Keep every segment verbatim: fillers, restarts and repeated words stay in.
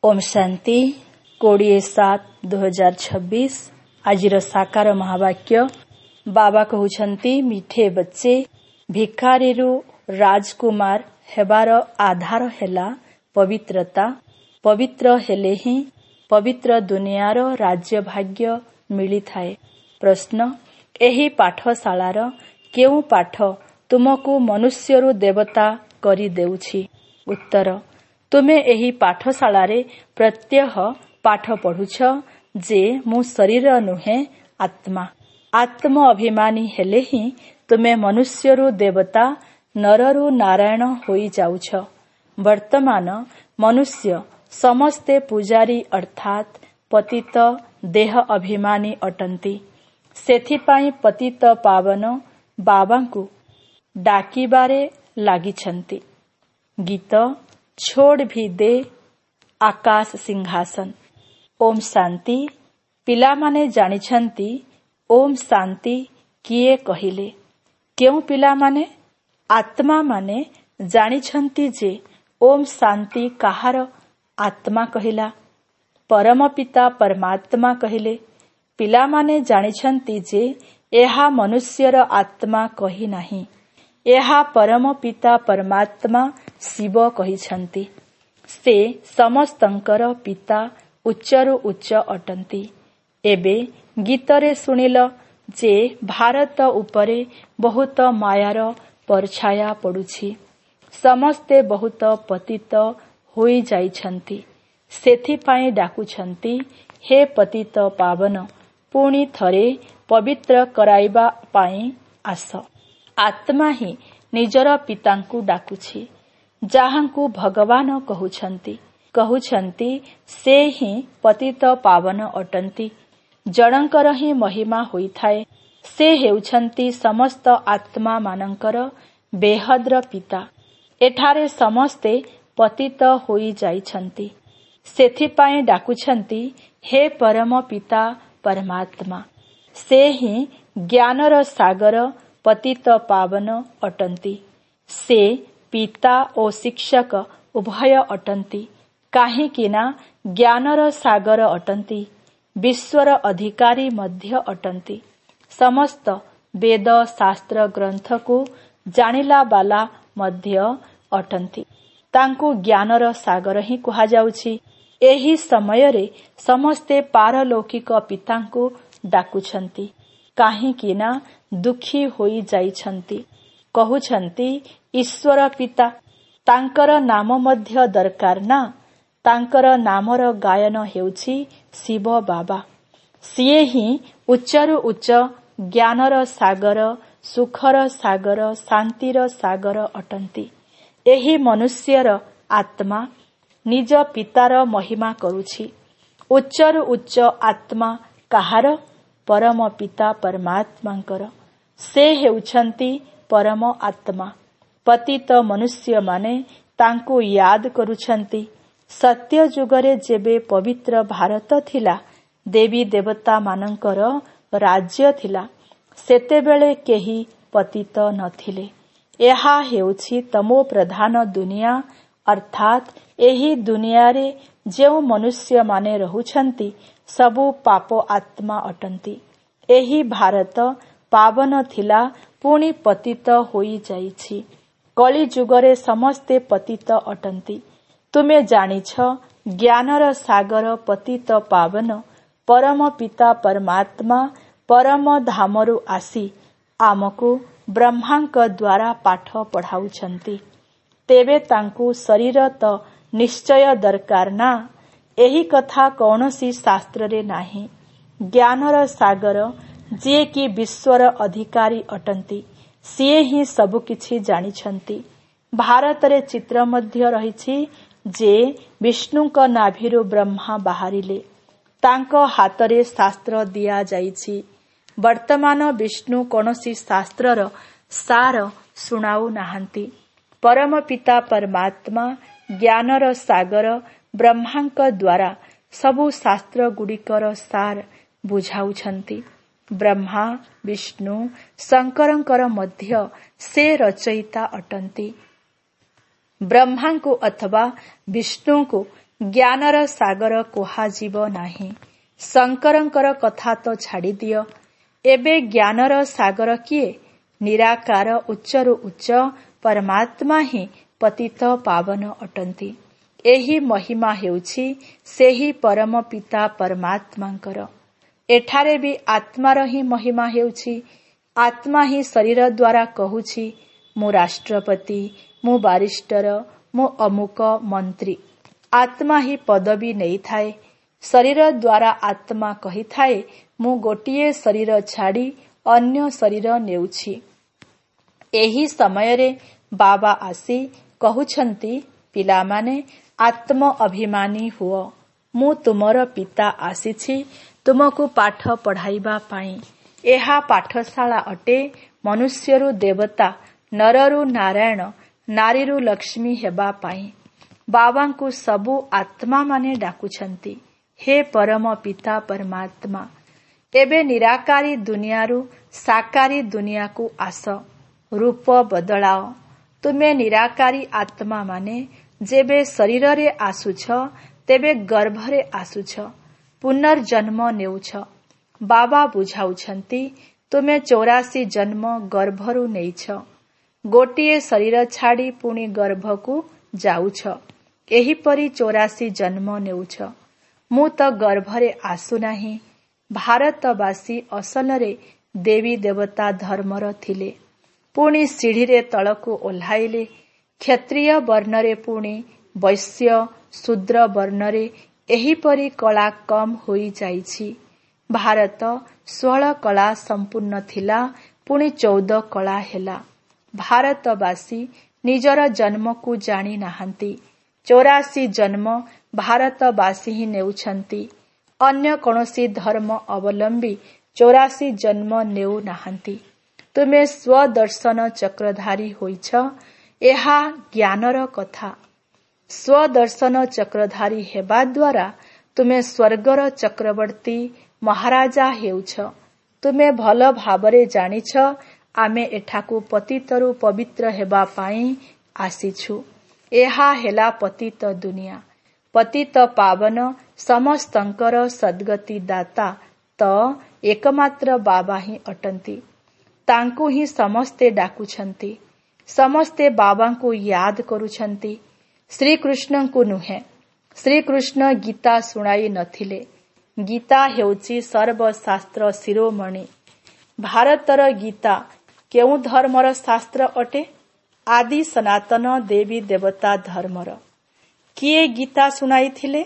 ओम शांति कोड़े सात दो हजार छब्बीस आज साकार महावाक्य बाबा कहउछंती मिठे बच्चे भिखारीरू राजकुमार हेबार आधार हेला पवित्रता। पवित्र हेले ही पवित्र दुनियार राज्य भाग्य मिली थाए। प्रश्न एही पाठशालार केउ पाठ तुमको मनुष्यरू देवता करी देउछि? उत्तर तुमे एही पाठशालारे प्रत्यह पाठ पढ़ुछ जे मु शरीर नुहे आत्मा। आत्म अभिमानी हेले ही तुमे मनुष्यरू देवता नररू नारायण होई जाउछ। वर्तमान मनुष्य समस्ते पूजारी अर्थात पतित देह अभिमानी अटंती। सेथिपाई पतित पावन बाबांकु डाकिबारे लागिछंती। गीत छोड़ भी दे आकाश सिंहासन। ओम शांति पिला माने जानिछंती ओम शांति किए कहिले? केउ पिला माने? आत्मा माने जानिछंती जे ओम शांति काहार आत्मा कहिला? परम पिता परमात्मा कहिले। पिला माने जानिछंती जे एहा मनुष्यर आत्मा कहि नाही। एहा परम पिता परमात्मा शिव कहिछंती। से समस्तंकर पिता उच्चरु उच्च अटंती। एबे गीतरे सुनिल जे भारत उपरे बहुत मायार परछाया पड़ुछि। समस्ते बहुत पतित होई जाइछंती। सेथिपाई डाकुछंती हे पतित पावन पुणी थरे पवित्र कराइबा पाई आस। आत्मा ही निजर पितांकु डाकुछि जाहांकु भगवान कहुछंती। कहुछंती से ही पतित पावन अटंती। जणंकर ही महिमा होइथाए। से हेउछंती समस्त आत्मा मानंकर बेहद्र पिता। एठारे समस्ते पतित होई जाइछंती। सेथिपाई डाकुछंती हे परम पिता परमात्मा। से ही ज्ञानर सागर पतित पावन अटंती। से पिता ओ शिक्षक उभय अटंती। काहेकिना ज्ञानर सागर अटंती। विश्वर अधिकारी मध्य अटंती। समस्त वेद शास्त्र ग्रंथ को जानिला बाला मध्य अटंती। तांकु ज्ञानर सागर ही कुहा जाउछि। एही समयरे समस्ते पारलौकिक पितांकु डाकुछंती। काहेकिना दुखी होई जाइछंती। कहुछंती ईश्वर पिता। तांकर नाम मध्य दरकार ना। तांकर नामर गायन हेउछि शिव बाबा। सिए ही उच्चरु उच्च ज्ञानर सागर सुखर सागर शांतिर सागर अटंती। एही मनुष्यर आत्मा निज पितार महिमा करुछि। उच्चरु उच्च आत्मा काहार? परम पिता परमात्मांकर। से हेउछंती परम आत्मा। पतित मनुष्य माने तांकु याद करुछंती। सत्य जुगरे जेबे पवित्र भारत थिला देवी देवता मानंकर राज्य थिला सेतेबेले केही पतित नथिले। एहा हेउछि तमो प्रधान दुनिया अर्थात एही दुनियारे जेउ मनुष्य माने रहुछंती सबु पाप आत्मा अटंती। एही भारत पावन थिला पुणी पतित होई जाइछि। कली जुगरे समस्ते पतित अटंती। तुमे जानिछ ज्ञानर सागर पतित पावन परम पिता परमात्मा परम धामरु आसी आमको ब्रह्मांक द्वारा पाठ पढ़ाउछंती। तेबे तांकु शरीर त निश्चय दरकार ना। एही कथा कौनसी शास्त्र रे नाही। ज्ञानर सागर जे कि विश्वर अधिकारी अटंती सिए ही सबु किछि जानिछंती। भारतरे चित्र मध्य रहिछि जे विष्णुक नाभिरु ब्रह्मा बाहरिले। तांको हातरे शास्त्र दिया जाइछि। वर्तमान विष्णु कौनसी शास्त्रर सार सुनाउ नाहंती। परम पिता परमात्मा ज्ञानर सागर ब्रह्मांक द्वारा सबु शास्त्र गुड़िकर सार बुझाउछंती। ब्रह्मा विष्णु शंकरंकर मध्य से रचयिता अटंती। ब्रह्मा को अथवा विष्णु को ज्ञानर सागर कुहाजिब नाही। शंकरंकर कथा तो छाड़ी दियो। एबे ज्ञानर सागर किए? निराकार उच्चरु उच्च परमात्मा ही पतित पावन अटंती। एही महिमा हेउछि सेही परम पिता परमात्मांकर। एठारे भी आत्मार ही महिमा हेउछि। आत्मा ही शरीर द्वारा कहुछि मु राष्ट्रपति, मु बारिस्टर, मु अमुक मंत्री। आत्मा ही पदवी नहीं थाए। शरीर द्वारा आत्मा कही थाए मु गोटिए शरीर छाड़ी अन्य शरीर नेउछि। एही समयरे बाबा आसी कहुछंती पिलामाने आत्म अभिमानी हुओ। मु तुमर पिता आसीछि तुमको पाठ पढ़ाइबा पाई। एहा पाठशाला अटे मनुष्यरु देवता, नररु नारायण, नारीरु लक्ष्मी हेबा पाई। बाबांकु सबु आत्मा माने डाकुछंती। हे परम पिता परमात्मा, एबे निराकारी दुनियारु साकारी दुनिया को आस, रूप बदलाओ। तुमे निराकारी आत्मा माने जेबे शरीर रे आसुछ तेबे गर्भरे आसुछ, पुनर्जन्म नेउछ। बाबा बुझाउछंती तुमे चौरासी जन्म गर्भरु नेइछ, गोटिए शरीर छाड़ी पुणी गर्भकु जाउछ। एहीपरि चौरासी जन्म नेउछ। मु तो गर्भरे आसु नाही। भारतवासी असलरे देवी देवता धर्मर थिले, पुणी सीढ़ीरे तळकु ओह्लाइले। क्षत्रिय वर्णरे पुणी वैश्य शूद्र वर्णरे एहीपरि कला कम होई जाइछि। भारत षोहळ कला संपूर्ण थिला, पुणी चौदह कला हेला। भारतवासी निजर जन्म को जानी नाहंती। चौरासी जन्म भारतवासी ही नेउछंती। अन्य कौनसी धर्म अवलंबी चौरासी जन्म नेउ नाहंती। तुमे स्वदर्शन चक्रधारी होइछ, एहा ज्ञानर कथा। स्वदर्शन चक्रधारी हेबा द्वारा तुमे स्वर्गर चक्रवर्ती महाराजा हेउछ। तुमे भल भाबरे जानिछ आमे एठाकु पतितरु पवित्र हेबा पाई आसीछु। एहा हेला पतित दुनिया। पतित पावन समस्तंकर सद्गति दाता तो एकमात्र बाबा ही अटंती। तांकु ही समस्ते डाकुछंती। समस्ते बाबा को याद करुछंती। श्री कृष्ण को नुहे। श्री कृष्ण गीता सुनाई नथिले। गीता हेउची सर्वशास्त्र शिरोमणि। भारतर गीता केउ धर्मर शास्त्र अटे? आदि सनातन देवी देवता धर्मर। किए गीता सुनाई थिले?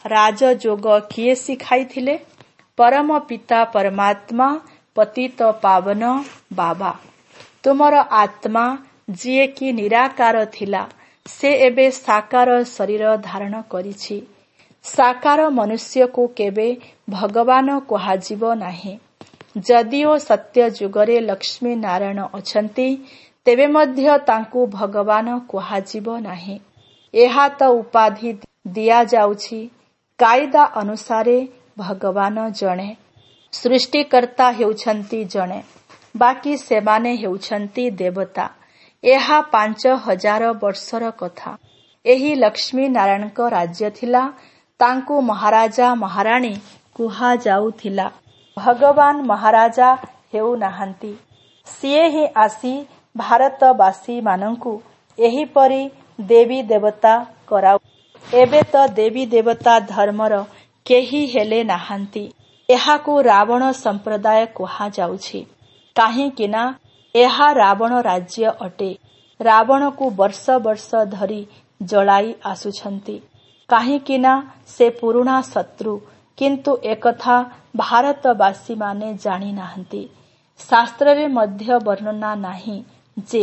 राजयोग किए सिखाई थिले? परम पिता परमात्मा पतित पावन बाबा। तुमर आत्मा जिए कि निराकार थिला से एबे साकार शरीर धारण करिछि। साकार मनुष्य को केबे भगवान कुहाजिब नाही। जदिओ सत्य जुगरे लक्ष्मी नारायण अछंती तेबे मध्य तांकु भगवान कुहाजिब नाही। एहा तो उपाधि दिया जाउछि। कायदा अनुसारे भगवान जणे, सृष्टिकर्ता हेउछंती जणे, बाकी सेमाने हेउछंती देवता। एहा पांच हजार वर्षर कथा। एही लक्ष्मी नारायणक राज्य थिला। तांकु महाराजा महाराणी कुहा जाउथिला। भगवान महाराजा हेउ नाहंती। सिए ही आसी भारतवासी मानंकु एही परी देवी देवता कराउ। एबे तो देवी देवता धर्मर केही हेले नाहंती। एहाकु रावण संप्रदाय कुहा जाउछि। काहेकि ना एहा रावण राज्य अटे। रावण को वर्ष वर्ष धरी जलाई आसुछंती। काहेकि ना से पुरुणा शत्रु। किंतु एकथा भारतवासी माने जानी नाहंती। शास्त्र रे मध्य वर्णना नाही जे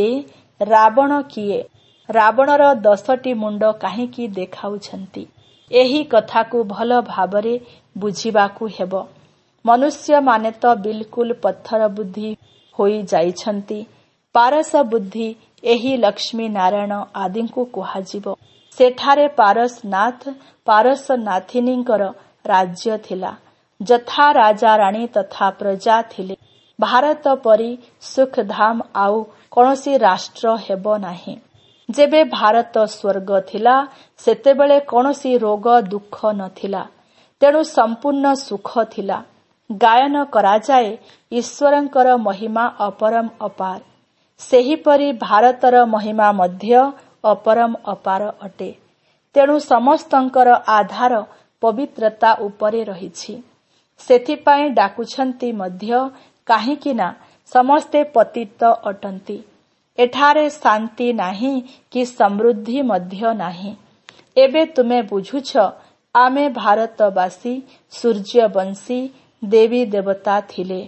रावण किए। रावणर दशटी मुंड काहेकि देखाउछंती। एही कथा को भल भाबरे बुझिबाकु हेबो। मनुष्य माने तो बिल्कुल पत्थर बुद्धि होई जाइछंती। पारस बुद्धि एही लक्ष्मी नारायण आदि को कुहाजिबो। सेठारे पारसनाथ पारसनाथिनींकर राज्य थिला। जथा राजा राणी तथा प्रजा थिले। भारत परी सुखधाम आउ कौनसी राष्ट्र हेबो नाही। ଯେବେ ଭାରତ ସ୍ୱର୍ଗ ଥିଲା ସେତେବେଳେ କୌଣସି ରୋଗ ଦୁଃଖ ନଥିଲା, ତେଣୁ ସମ୍ପୂର୍ଣ୍ଣ ସୁଖ ଥିଲା। ଗାୟନ କରାଯାଏ ଈଶ୍ୱରଙ୍କର ମହିମା ଅପରମ ଅପାର। ସେହିପରି ଭାରତର ମହିମା ମଧ୍ୟ ଅପରମ ଅପାର ଅଟେ। ତେଣୁ ସମସ୍ତଙ୍କର ଆଧାର ପବିତ୍ରତା ଉପରେ ରହିଛି। ସେଥିପାଇଁ ଡାକୁଛନ୍ତି ମଧ୍ୟ, କାହିଁକି ନା ସମସ୍ତେ ପତିତ ଅଟନ୍ତି। ଏଠାରେ ଶାନ୍ତି ନାହିଁ କି ସମୃଦ୍ଧି ମଧ୍ୟ ନାହିଁ। ଏବେ ତୁମେ ବୁଝୁଛ, ଆମେ ଭାରତବାସୀ ସୂର୍ଯ୍ୟବଂଶୀ ଦେବୀ ଦେବତା ଥିଲେ,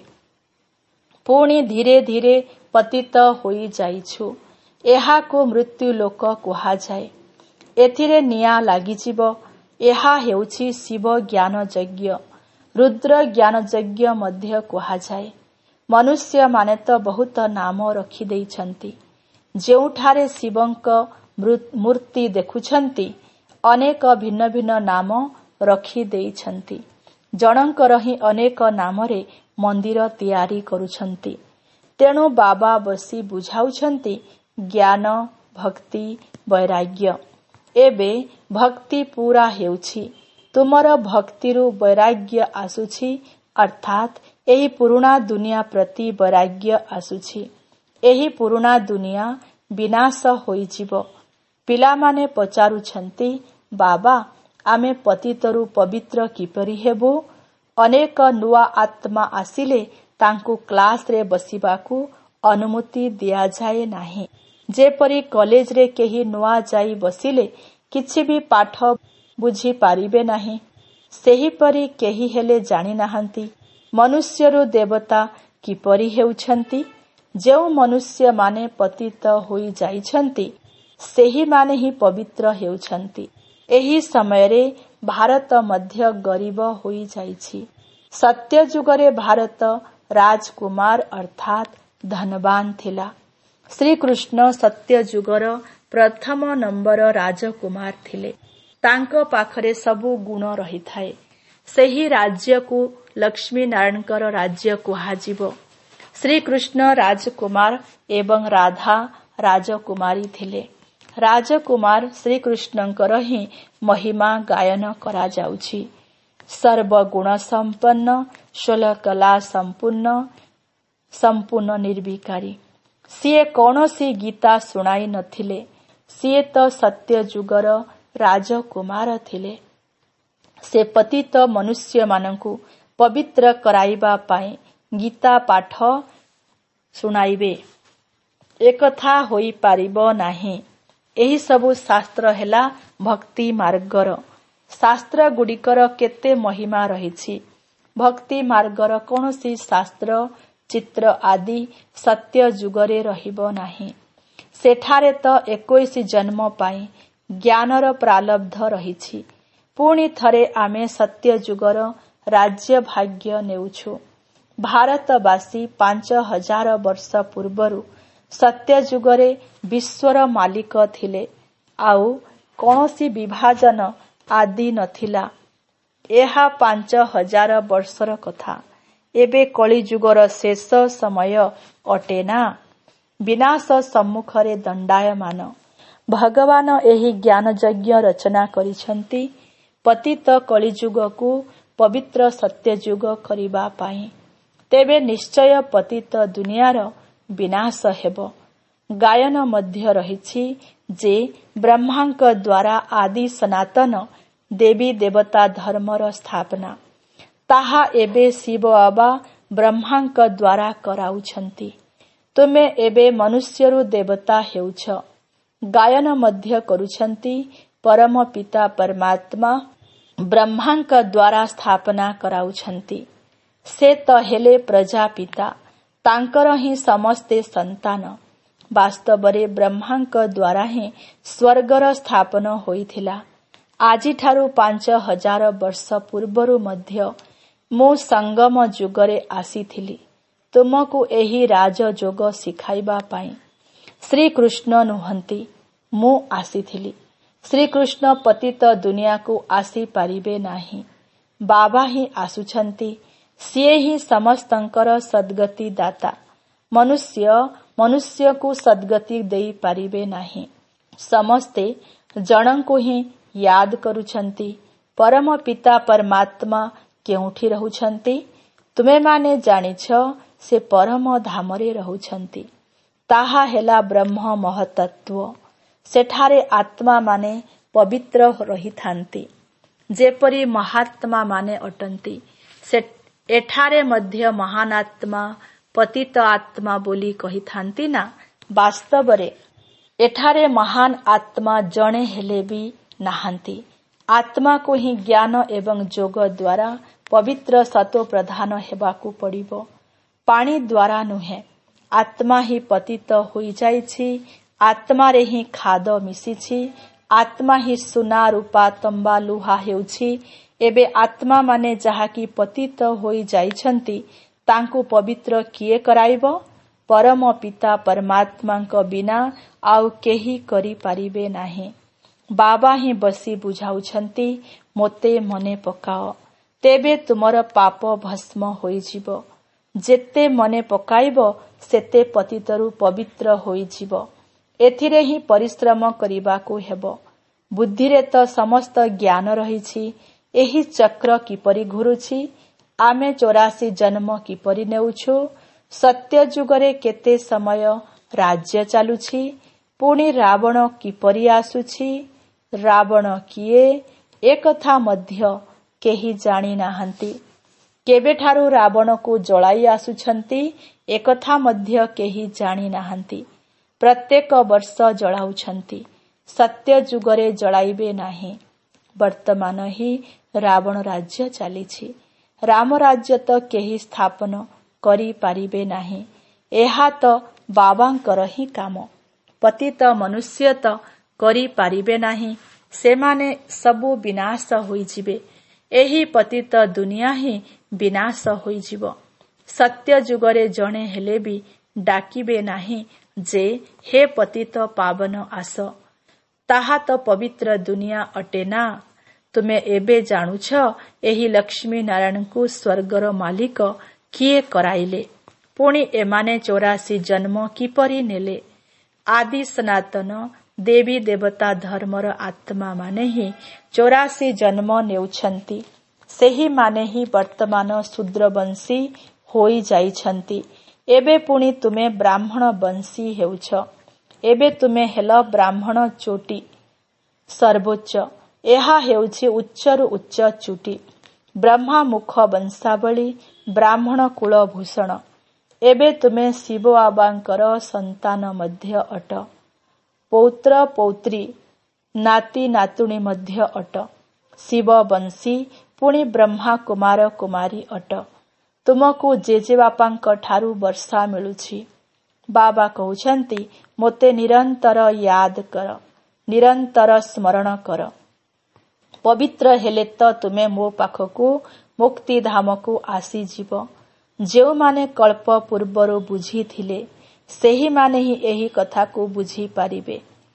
ପୁଣି ଧୀରେ ଧୀରେ ପତିତ ହୋଇଯାଇଛୁ। ଏହାକୁ ମୃତ୍ୟୁ ଲୋକ କୁହାଯାଏ। ଏଥିରେ ନିଆଁ ଲାଗିଯିବ। ଏହା ହେଉଛି ଶିବ ଜ୍ଞାନ ଯଜ୍ଞ। ରୁଦ୍ର ଜ୍ଞାନ ଯଜ୍ଞ ମଧ୍ୟ କୁହାଯାଏ। ମନୁଷ୍ୟମାନେ ତ ବହୁତ ନାମ ରଖିଦେଇଛନ୍ତି। ଯେଉଁଠାରେ ଶିବଙ୍କ ମୂର୍ତ୍ତି ଦେଖୁଛନ୍ତି, ଅନେକ ଭିନ୍ନ ଭିନ୍ନ ନାମ ରଖିଦେଇଛନ୍ତି। ଜଣଙ୍କର ହିଁ ଅନେକ ନାମରେ ମନ୍ଦିର ତିଆରି କରୁଛନ୍ତି। ତେଣୁ ବାବା ବସି ବୁଝାଉଛନ୍ତି ଜ୍ଞାନ, ଭକ୍ତି, ବୈରାଗ୍ୟ। ଏବେ ଭକ୍ତି ପୂରା ହେଉଛି। ତୁମର ଭକ୍ତିରୁ ବୈରାଗ୍ୟ ଆସୁଛି, ଅର୍ଥାତ୍ ଏହି ପୁରୁଣା ଦୁନିଆ ପ୍ରତି ବୈରାଗ୍ୟ ଆସୁଛି। ଏହି ପୁରୁଣା ଦୁନିଆ ବିନାଶ ହୋଇଯିବ। ପିଲାମାନେ ପଚାରୁଛନ୍ତି, ବାବା, ଆମେ ପତିତରୁ ପବିତ୍ର କିପରି ହେବୁ? ଅନେକ ନୂଆ ଆତ୍ମା ଆସିଲେ ତାଙ୍କୁ କ୍ଲାସରେ ବସିବାକୁ ଅନୁମତି ଦିଆଯାଏ ନାହିଁ। ଯେପରି କଲେଜରେ କେହି ନୂଆ ଯାଇ ବସିଲେ କିଛି ବି ପାଠ ବୁଝିପାରିବେ ନାହିଁ, ସେହିପରି କେହି ହେଲେ ଜାଣିନାହାନ୍ତି ମନୁଷ୍ୟରୁ ଦେବତା କିପରି ହେଉଛନ୍ତି। ଯେଉଁ ମନୁଷ୍ୟମାନେ ପତିତ ହୋଇଯାଇଛନ୍ତି, ସେହିମାନେ ହିଁ ପବିତ୍ର ହେଉଛନ୍ତି। ଏହି ସମୟରେ ଭାରତ ମଧ୍ୟ ଗରିବ ହୋଇଯାଇଛି। ସତ୍ୟ ଯୁଗରେ ଭାରତ ରାଜକୁମାର ଅର୍ଥାତ୍ ଧନବାନ ଥିଲା। ଶ୍ରୀକୃଷ୍ଣ ସତ୍ୟ ଯୁଗର ପ୍ରଥମ ନମ୍ବର ରାଜକୁମାର ଥିଲେ। ତାଙ୍କ ପାଖରେ ସବୁ ଗୁଣ ରହିଥାଏ। ସେହି ରାଜ୍ୟକୁ ଲକ୍ଷ୍ମୀ ନାରାୟଣଙ୍କର ରାଜ୍ୟ କୁହାଯିବ। ଶ୍ରୀକୃଷ୍ଣ ରାଜକୁମାର ଏବଂ ରାଧା ରାଜକୁମାରୀ ଥିଲେ। ରାଜକୁମାର ଶ୍ରୀକୃଷ୍ଣଙ୍କର ହିଁ ମହିମା ଗାୟନ କରାଯାଉଛି। ସର୍ବଗୁଣ ସମ୍ପନ୍ନ, ଷୋଳକଳା ସମ୍ପୂର୍ଣ୍ଣ, ସମ୍ପୂର୍ଣ୍ଣ ନିର୍ବିକାରୀ। ସିଏ କୌଣସି ଗୀତା ଶୁଣାଇ ନଥିଲେ। ସିଏ ତ ସତ୍ୟ ଯୁଗର ରାଜକୁମାର ଥିଲେ। ସେ ପତିତ ମନୁଷ୍ୟମାନଙ୍କୁ ପବିତ୍ର କରାଇବା ପାଇଁ ଗୀତା ପାଠ ଶୁଣାଇବେ। ଏକଥା ହୋଇପାରିବ ନାହିଁ। ଏହି ସବୁ ଶାସ୍ତ୍ର ହେଲା ଭକ୍ତି ମାର୍ଗର। ଶାସ୍ତ୍ରଗୁଡ଼ିକର କେତେ ମହିମା ରହିଛି। ଭକ୍ତି ମାର୍ଗର କୌଣସି ଶାସ୍ତ୍ର, ଚିତ୍ର ଆଦି ସତ୍ୟ ଯୁଗରେ ରହିବ ନାହିଁ। ସେଠାରେ ତ ଏକୋଇଶ ଜନ୍ମ ପାଇଁ ଜ୍ଞାନର ପ୍ରାରବ୍ଧ ରହିଛି। ପୁଣି ଥରେ ଆମେ ସତ୍ୟ ଯୁଗର ରାଜ୍ୟ ଭାଗ୍ୟ ନେଉଛୁ। ଭାରତବାସୀ ପାଞ୍ଚ ହଜାର ବର୍ଷ ପୂର୍ବରୁ ସତ୍ୟ ଯୁଗରେ ବିଶ୍ୱର ମାଲିକ ଥିଲେ। ଆଉ କୌଣସି ବିଭାଜନ ଆଦି ନଥିଲା। ଏହା ପାଞ୍ଚ ହଜାର ବର୍ଷର କଥା। ଏବେ କଳିଯୁଗର ଶେଷ ସମୟ ଅଟେ ନା? ବିନାଶ ସମ୍ମୁଖରେ ଦଣ୍ଡାୟମାନ। ଭଗବାନ ଏହି ଜ୍ଞାନ ଯଜ୍ଞ ରଚନା କରିଛନ୍ତି ପତିତ କଳିଯୁଗକୁ ପବିତ୍ର ସତ୍ୟଯୁଗ କରିବା ପାଇଁ। ତେବେ ନିଶ୍ଚୟ ପତିତ ଦୁନିଆର ବିନାଶ ହେବ। ଗାୟନ ମଧ୍ୟ ରହିଛି ଯେ ବ୍ରହ୍ମାଙ୍କ ଦ୍ୱାରା ଆଦି ସନାତନ ଦେବୀ ଦେବତା ଧର୍ମର ସ୍ଥାପନା। ତାହା ଏବେ ଶିବ ବାବା ବ୍ରହ୍ମାଙ୍କ ଦ୍ୱାରା କରାଉଛନ୍ତି। ତୁମେ ଏବେ ମନୁଷ୍ୟରୁ ଦେବତା ହେଉଛ। ଗାୟନ ମଧ୍ୟ କରୁଛନ୍ତି ପରମ ପିତା ପରମାତ୍ମା ବ୍ରହ୍ମାଙ୍କ ଦ୍ୱାରା ସ୍ଥାପନା କରାଉଛନ୍ତି। ସେ ତ ହେଲେ ପ୍ରଜାପିତା। ତାଙ୍କର ହିଁ ସମସ୍ତେ ସନ୍ତାନ। ବାସ୍ତବରେ ବ୍ରହ୍ମାଙ୍କ ଦ୍ୱାରା ହିଁ ସ୍ୱର୍ଗର ସ୍ଥାପନ ହୋଇଥିଲା। ଆଜିଠାରୁ ପାଞ୍ଚ ହଜାର ବର୍ଷ ପୂର୍ବରୁ ମଧ୍ୟ ମୁଁ ସଙ୍ଗମ ଯୁଗରେ ଆସିଥିଲି ତୁମକୁ ଏହି ରାଜଯୋଗ ଶିଖାଇବା ପାଇଁ। ଶ୍ରୀକୃଷ୍ଣ ନୁହନ୍ତି, ମୁଁ ଆସିଥିଲି। ଶ୍ରୀକୃଷ୍ଣ ପତିତ ଦୁନିଆକୁ ଆସିପାରିବେ ନାହିଁ। ବାବା ହିଁ ଆସୁଛନ୍ତି। ସିଏ ହିଁ ସମସ୍ତଙ୍କର ସଦ୍ଗତି ଦାତା। ମନୁଷ୍ୟ ମନୁଷ୍ୟକୁ ସଦ୍ଗତି ଦେଇପାରିବେ ନାହିଁ। ସମସ୍ତେ ଜଣଙ୍କୁ ହିଁ ୟାଦ କରୁଛନ୍ତି। ପରମ ପିତା ପରମାତ୍ମା କେଉଁଠି ରହୁଛନ୍ତି? ତୁମେମାନେ ଜାଣିଛ ସେ ପରମ ଧାମରେ ରହୁଛନ୍ତି। ତାହା ହେଲା ବ୍ରହ୍ମ ମହତ୍ତତ୍ୱ। ସେଠାରେ ଆତ୍ମାମାନେ ପବିତ୍ର ରହିଥାନ୍ତି ଯେପରି ମହାତ୍ମା ମାନେ ଅଟନ୍ତି। ସେ ଏଠାରେ ମଧ୍ୟ ମହାନ ଆତ୍ମା ପତିତ ଆତ୍ମା ବୋଲି କହିଥାନ୍ତି ନା? ବାସ୍ତବରେ ଏଠାରେ ମହାନ ଆତ୍ମା ଜଣେ ହେଲେ ବି ନାହାନ୍ତି। ଆତ୍ମାକୁ ହିଁ ଜ୍ଞାନ ଏବଂ ଯୋଗ ଦ୍ୱାରା ପବିତ୍ର ସତ୍ତ୍ୱ ପ୍ରଧାନ ହେବାକୁ ପଡ଼ିବ, ପାଣି ଦ୍ୱାରା ନୁହେଁ। ଆତ୍ମା ହିଁ ପତିତ ହୋଇଯାଇଛି। ଆତ୍ମାରେ ହିଁ ଖାଦ ମିଶିଛି। ଆତ୍ମା ହିଁ ସୁନା ରୂପା ତମ୍ବା ଲୁହା ହେଉଛି। ଏବେ ଆତ୍ମାମାନେ ଯାହାକି ପତିତ ହୋଇଯାଇଛନ୍ତି ତାଙ୍କୁ ପବିତ୍ର କିଏ କରାଇବ? ପରମ ପିତା ପରମାତ୍ମାଙ୍କ ବିନା ଆଉ କେହି କରିପାରିବେ ନାହିଁ। ବାବା ହିଁ ବସି ବୁଝାଉଛନ୍ତି, ମୋତେ ମନେ ପକାଅ, ତେବେ ତୁମର ପାପ ଭସ୍ମ ହୋଇଯିବ। ଯେତେ ମନେ ପକାଇବ ସେତେ ପତିତରୁ ପବିତ୍ର ହୋଇଯିବ। ଏଥିରେ ହିଁ ପରିଶ୍ରମ କରିବାକୁ ହେବ। ବୁଦ୍ଧିରେ ତ ସମସ୍ତ ଜ୍ଞାନ ରହିଛି। ଏହି ଚକ୍ର କିପରି ଘୁରୁଛି? ଆମେ ଚୌରାଶୀ ଜନ୍ମ କିପରି ନେଉଛୁ? ସତ୍ୟ ଯୁଗରେ କେତେ ସମୟ ରାଜ୍ୟ ଚାଲୁଛି? ପୁଣି ରାବଣ କିପରି ଆସୁଛି? ରାବଣ କିଏ ଏକଥା ମଧ୍ୟ କେହି ଜାଣି ନାହାନ୍ତି। କେବେଠାରୁ ରାବଣକୁ ଜଳାଇ ଆସୁଛନ୍ତି ଏକଥା ମଧ୍ୟ କେହି ଜାଣି ନାହାନ୍ତି। ପ୍ରତ୍ୟେକ ବର୍ଷ ଜଳାଉଛନ୍ତି। ସତ୍ୟ ଯୁଗରେ ଜଳାଇବେ ନାହିଁ। ବର୍ତ୍ତମାନ ହିଁ ରାବଣ ରାଜ୍ୟ ଚାଲିଛି। ରାମ ରାଜ୍ୟ ତ କେହି ସ୍ଥାପନ କରିପାରିବେ ନାହିଁ। ଏହା ତ ବାବାଙ୍କର ହିଁ କାମ। ପତିତ ମନୁଷ୍ୟ ତ କରିପାରିବେ ନାହିଁ। ସେମାନେ ସବୁ ବିନାଶ ହୋଇଯିବେ। ଏହି ପତିତ ଦୁନିଆ ହିଁ ବିନାଶ ହୋଇଯିବ। ସତ୍ୟ ଯୁଗରେ ଜଣେ ହେଲେ ବି ଡାକିବେ ନାହିଁ ଯେ ହେ ପତିତ ପାବନ ଆସ। ତାହା ତ ପବିତ୍ର ଦୁନିଆ ଅଟେ ନା। ତୁମେ ଏବେ ଜାଣୁଛ ଏହି ଲକ୍ଷ୍ମୀ ନାରାୟଣଙ୍କୁ ସ୍ୱର୍ଗର ମାଲିକ କିଏ କରାଇଲେ? ପୁଣି ଏମାନେ ଚୌରାଶୀ ଜନ୍ମ କିପରି ନେଲେ? ଆଦି ସନାତନ ଦେବୀ ଦେବତା ଧର୍ମର ଆତ୍ମାମାନେ ହିଁ ଚୌରାଶୀ ଜନ୍ମ ନେଉଛନ୍ତି। ସେହିମାନେ ହିଁ ବର୍ତ୍ତମାନ ଶୂଦ୍ରବଂଶୀ ହୋଇଯାଇଛନ୍ତି। ଏବେ ପୁଣି ତୁମେ ବ୍ରାହ୍ମଣ ବଂଶୀ ହେଉଛ। ଏବେ ତୁମେ ହେଲ ବ୍ରାହ୍ମଣ ଚୋଟି ସର୍ବୋଚ୍ଚ। ଏହା ହେଉଛି ଉଚ୍ଚରୁ ଉଚ୍ଚ ଚୁଟି। ବ୍ରହ୍ମା ମୁଖ ବଂଶାବଳୀ ବ୍ରାହ୍ମଣ କୁଳ ଭୂଷଣ। ଏବେ ତୁମେ ଶିବ ବାବାଙ୍କର ସନ୍ତାନ ମଧ୍ୟ ଅଟ। ପୌତ୍ର ପୌତ୍ରୀ ନାତି ନାତୁଣୀ ମଧ୍ୟ ଅଟ। ଶିବ ବଂଶୀ ପୁଣି ବ୍ରହ୍ମା କୁମାର କୁମାରୀ ଅଟ। ତୁମକୁ ଜେଜେବାପାଙ୍କ ଠାରୁ ବର୍ଷା ମିଳୁଛି। ବାବା କହୁଛନ୍ତି, ମୋତେ ନିରନ୍ତର ୟାଦ କର, ନିରନ୍ତର ସ୍ମରଣ କର। ପବିତ୍ର ହେଲେ ତ ତୁମେ ମୋ ପାଖକୁ ମୁକ୍ତିଧାମକୁ ଆସିଯିବ। ଯେଉଁମାନେ କଳ୍ପ ପୂର୍ବରୁ ବୁଝିଥିଲେ ସେହିମାନେ ହିଁ ଏହି କଥାକୁ ବୁଝିପାରିବେ।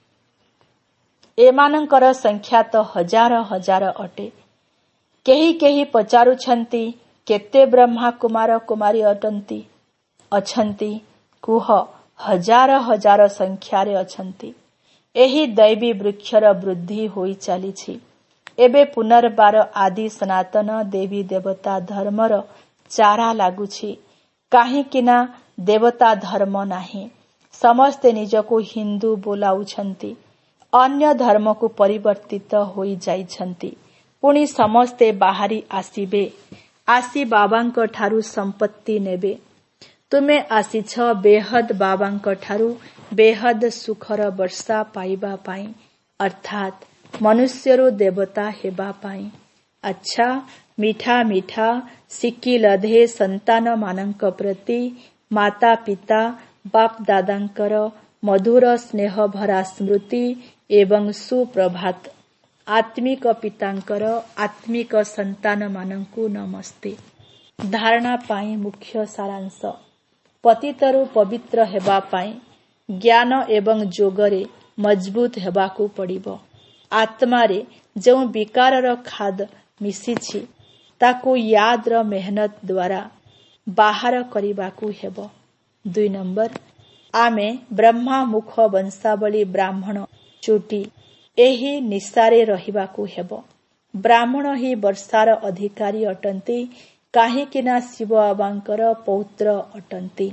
ଏମାନଙ୍କର ସଂଖ୍ୟା ତ ହଜାର ହଜାର ଅଟେ। କେହି କେହି ପଚାରୁଛନ୍ତି, କେତେ ବ୍ରହ୍ମା କୁମାର କୁମାରୀ ଅଟନ୍ତି ଅଛନ୍ତି? କୁହ, ହଜାର ହଜାର ସଂଖ୍ୟାରେ ଅଛନ୍ତି। ଏହି ଦୈବୀ ବୃକ୍ଷର ବୃଦ୍ଧି ହୋଇ ଚାଲିଛି। ଏବେ ପୁନର୍ବାର ଆଦି ସନାତନ ଦେବୀ ଦେବତା ଧର୍ମର ଚାରା ଲାଗୁଛି। କାହିଁକି ନା ଦେବତା ଧର୍ମ ନାହିଁ। ସମସ୍ତେ ନିଜକୁ ହିନ୍ଦୁ ବୋଲାଉଛନ୍ତି। ଅନ୍ୟ ଧର୍ମକୁ ପରିବର୍ତ୍ତିତ ହୋଇଯାଇଛନ୍ତି। ପୁଣି ସମସ୍ତେ ବାହାରି ଆସିବେ। ଆସି ବାବାଙ୍କ ଠାରୁ ସମ୍ପତ୍ତି ନେବେ। ତୁମେ ଆସିଛ ବେହଦ ବାବାଙ୍କ ଠାରୁ ବେହଦ ସୁଖର ବର୍ଷା ପାଇବା ପାଇଁ, ଅର୍ଥାତ୍ ମନୁଷ୍ୟରୁ ଦେବତା ହେବା ପାଇଁ। ଆଚ୍ଛା, ମିଠା ମିଠା ଶିକିଲଧେ ସନ୍ତାନମାନଙ୍କ ପ୍ରତି ମାତା ପିତା ବାପ ଦାଦାଙ୍କର ମଧୁର ସ୍ନେହ ଭରା ସ୍ମୃତି ଏବଂ ସୁପ୍ରଭାତ। ଆତ୍ମିକ ପିତାଙ୍କର ଆତ୍ମିକ ସନ୍ତାନମାନଙ୍କୁ ନମସ୍ତେ। ଧାରଣା ପାଇଁ ମୁଖ୍ୟ ସାରାଂଶ। ପତିତରୁ ପବିତ୍ର ହେବା ପାଇଁ ଜ୍ଞାନ ଏବଂ ଯୋଗରେ ମଜବୁତ ହେବାକୁ ପଡ଼ିବ। ଆତ୍ମାରେ ଯେଉଁ ବିକାରର ଖାଦ ମିଶିଛି ତାକୁ ୟାଦର ମେହନତ ଦ୍ୱାରା ବାହାର କରିବାକୁ ହେବ। ଦୁଇ ନମ୍ବର, ଆମେ ବ୍ରହ୍ମା ମୁଖ ବଂଶାବଳୀ ବ୍ରାହ୍ମଣ ଚୁଟି ଏହି ନିଶାରେ ରହିବାକୁ ହେବ। ବ୍ରାହ୍ମଣ ହିଁ ବର୍ଷାର ଅଧିକାରୀ ଅଟନ୍ତି, କାହିଁକିନା ଶିବ ବାବାଙ୍କର ପୌତ୍ର ଅଟନ୍ତି।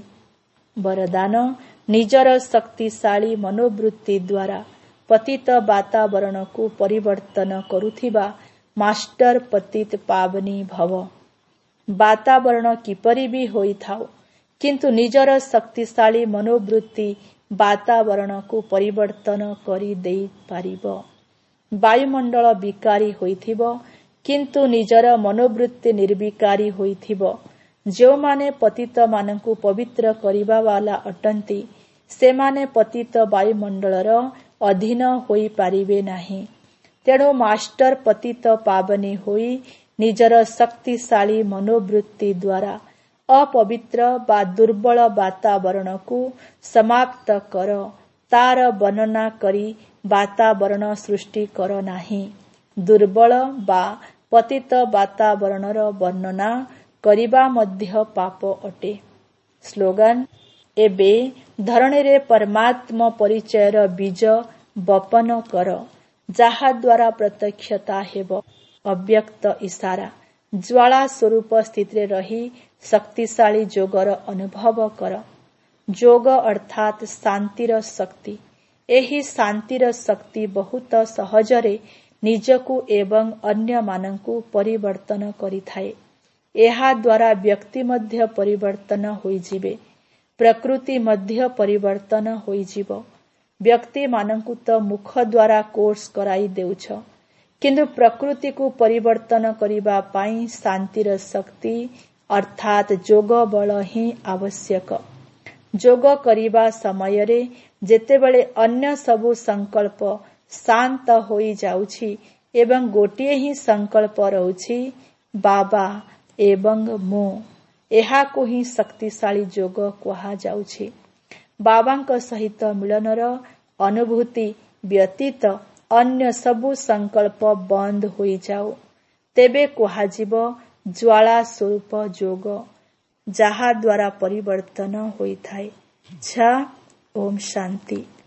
ବରଦାନ ନିଜର ଶକ୍ତିଶାଳୀ ମନୋବୃତ୍ତି ଦ୍ୱାରା ପତିତ ବାତାବରଣକୁ ପରିବର୍ତ୍ତନ କରୁଥିବା ମାଷ୍ଟର ପତିତ ପାବନୀ ଭବ। ବାତାବରଣ କିପରି ବି ହୋଇଥାଉ, କିନ୍ତୁ ନିଜର ଶକ୍ତିଶାଳୀ ମନୋବୃତ୍ତି ବାତାବରଣକୁ ପରିବର୍ତ୍ତନ କରିଦେଇପାରିବ। ବାୟୁମଣ୍ଡଳ ବିକାରୀ ହୋଇଥିବ, କିନ୍ତୁ ନିଜର ମନୋବୃତ୍ତି ନିର୍ବିକାରୀ ହୋଇଥିବ। ଯେଉଁମାନେ ପତିତମାନଙ୍କୁ ପବିତ୍ର କରିବା ବାଲା ଅଟନ୍ତି, ସେମାନେ ପତିତ ବାୟୁମଣ୍ଡଳର ଅଧୀନ ହୋଇପାରିବେ ନାହିଁ। ତେଣୁ ମାଷ୍ଟର ପତିତ ପାବନୀ ହୋଇ ନିଜର ଶକ୍ତିଶାଳୀ ମନୋବୃତ୍ତି ଦ୍ୱାରା ଅପବିତ୍ର ବା ଦୁର୍ବଳ ବାତାବରଣକୁ ସମାପ୍ତ କର। ତାର ବର୍ଣ୍ଣନା କରି ବାତାବରଣ ସୃଷ୍ଟି କର ନାହିଁ। ଦୁର୍ବଳ ବା ପତିତ ବାତାବରଣର ବର୍ଣ୍ଣନା କରିବା ମଧ୍ୟ ପାପ ଅଟେ। ସ୍ଲୋଗାନ ଏବେ ଧରଣୀରେ ପରମାତ୍ମ ପରିଚୟର ବୀଜ ବପନ କର, ଯାହାଦ୍ୱାରା ପ୍ରତ୍ୟକ୍ଷତା ହେବ। ଅବ୍ୟକ୍ତ ଇଶାରା ଜ୍ୱାଳା ସ୍ୱରୂପ ସ୍ଥିତିରେ ରହି ଶକ୍ତିଶାଳୀ ଯୋଗର ଅନୁଭବ କର। ଯୋଗ ଅର୍ଥାତ୍ ଶାନ୍ତିର ଶକ୍ତି। ଏହି ଶାନ୍ତିର ଶକ୍ତି ବହୁତ ସହଜରେ ନିଜକୁ ଏବଂ ଅନ୍ୟମାନଙ୍କୁ ପରିବର୍ତ୍ତନ କରିଥାଏ। ଏହା ଦ୍ୱାରା ବ୍ୟକ୍ତି ମଧ୍ୟ ପରିବର୍ତ୍ତନ ହୋଇଯିବେ, ପ୍ରକୃତି ମଧ୍ୟ ପରିବର୍ତ୍ତନ ହୋଇଯିବ। ବ୍ୟକ୍ତିମାନଙ୍କୁ ତ ମୁଖ ଦ୍ୱାରା କୋର୍ସ କରାଇ ଦେଉଛ, କିନ୍ତୁ ପ୍ରକୃତିକୁ ପରିବର୍ତ୍ତନ କରିବା ପାଇଁ ଶାନ୍ତିର ଶକ୍ତି ଅର୍ଥାତ୍ ଯୋଗ ବଳ ହିଁ ଆବଶ୍ୟକ। ଯୋଗ କରିବା ସମୟରେ ଯେତେବେଳେ ଅନ୍ୟ ସବୁ ସଂକଳ୍ପ ଶାନ୍ତ ହୋଇଯାଉଛି ଏବଂ ଗୋଟିଏ ହିଁ ସଂକଳ୍ପ ରହୁଛି, ବାବା ଏବଂ ମୁଁ, ଏହାକୁ ହିଁ ଶକ୍ତିଶାଳୀ ଯୋଗ କୁହାଯାଉଛି। ବାବାଙ୍କ ସହିତ ମିଳନର ଅନୁଭୂତି ବ୍ୟତୀତ ଅନ୍ୟ ସବୁ ସଂକଳ୍ପ ବନ୍ଦ ହୋଇଯାଉ, ତେବେ କୁହାଯିବ ଜ୍ୱାଳା ସ୍ୱରୂପ ଯୋଗ, ଯାହା ଦ୍ୱାରା ପରିବର୍ତ୍ତନ ହୋଇଥାଏ। ଝ ଓମ୍ ଶାନ୍ତି।